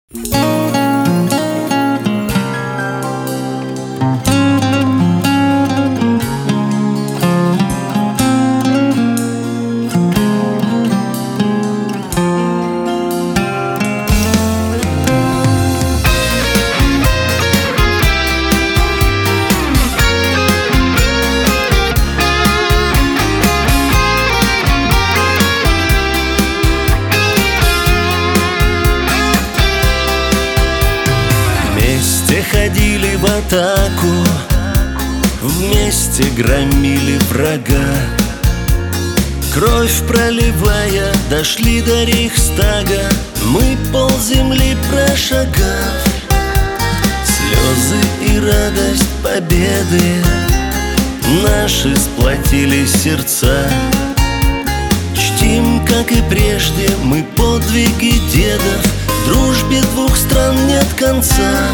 Ходили в атаку, вместе громили врага. Кровь проливая, дошли до Рейхстага. Мы полземли прошагав. Слезы и радость победы наши сплотили сердца. Чтим, как и прежде, мы подвиги дедов. Дружбе двух стран нет конца.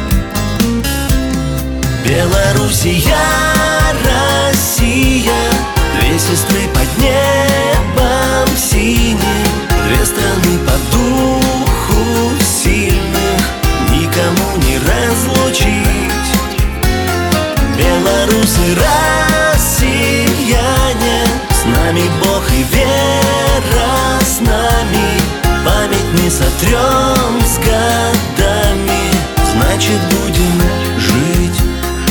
Белоруссия, Россия, две сестры под небом синим, две страны по духу сильных, никому не разлучить. Белорусы, россияне, с нами Бог и вера с нами. Память не сотрем с годами, значит будем жить.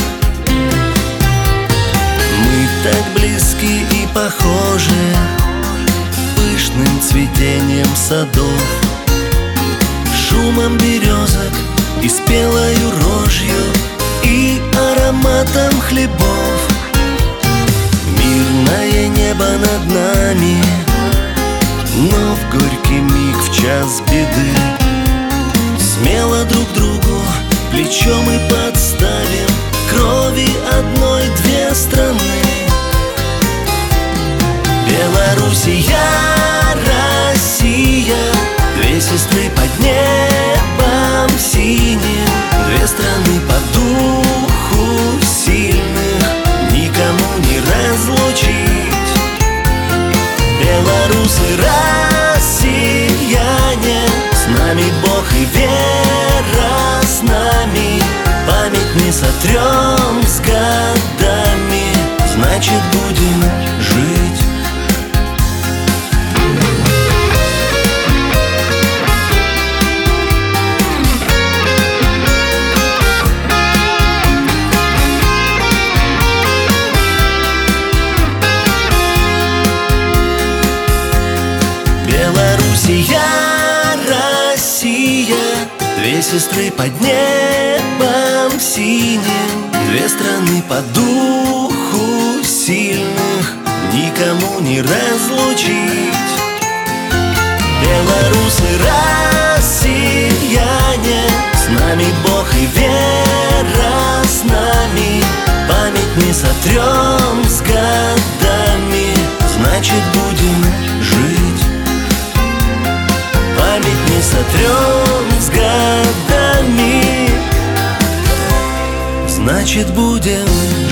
Так близки и похожи пышным цветением садов, шумом березок и спелою рожью, и ароматом хлебов. Мирное небо над нами, но в горький миг, в час беды, смело друг другу плечо мы подставим. Крови одной две страны. Белоруссия, Россия, две сестры под небом синим, две страны по духу сильных, никому не разлучить. Белорусы, россияне, с нами Бог и вера с нами. Память не сотрем с годами, значит будем жить. Белоруссия, Россия, две сестры под небом синим, две страны по духу сильных, никому не разлучить. Белорусы, россияне, с нами Бог и вера с нами. Память не сотрем с годами, значит будем жить. Память не сотрем с годами, значит будем